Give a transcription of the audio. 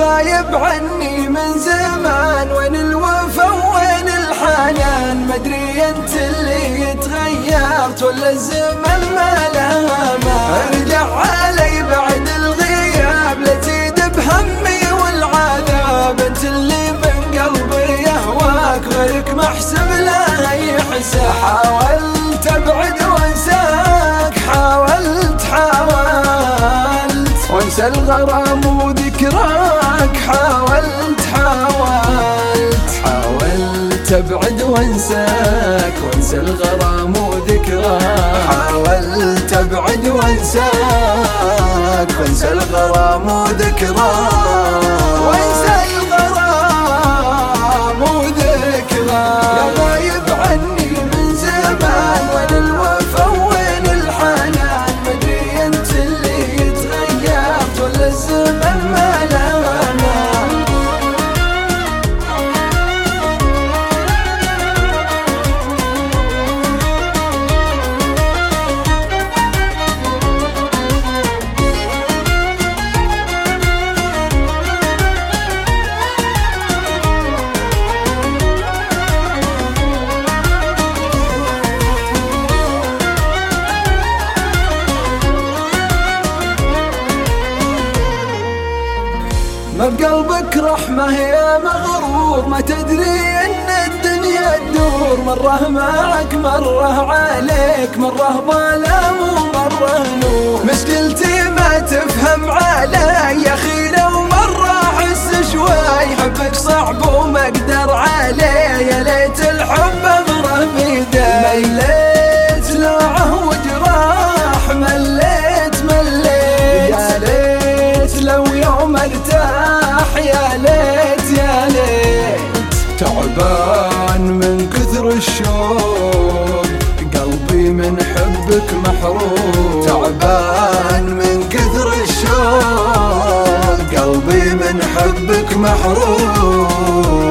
غايب عني من زمان، وين الوفا وين الحنان؟ مدري انت اللي تغيرت ولا الزمن ما له امان؟ ارجع علي بعد الغياب لا تزيد بهمي والعذاب، انت اللي من قلبي يهواك غيرك ما احسب له اي حساب. حاولت ابعد وانساك، حاولت وانسى الغرام وذكراك، حاولت ابعد وانساك وانسى الغرام وذكراك، حاولت ابعد وانساك وانسى الغرام وذكراك، وانسى الغرام وذكراك. يا غايب عني من زمان، وين الوفا وين الحنان؟ مدري انت اللي تغيرت ولا الزمن ما له امان؟ ما بقلبك رحمة يا مغرور، ما تدري ان الدنيا تدور، مرة معك مرة عليك، مرة ظلام ومرة نور. مشكلتي ما تفهم علي يا اخي، لو مرة احس شوي حبك صعب وما اقدر عليه، يا ليت الحب امره بيدي. مليت لوعه وجراح، مليت يا ليت لو يوم ارتاح، يا ليت يا ليت. تعبان من كثر الشوق، قلبي من حبك محروم. تعبان من كثر الشوق، قلبي من حبك محروم.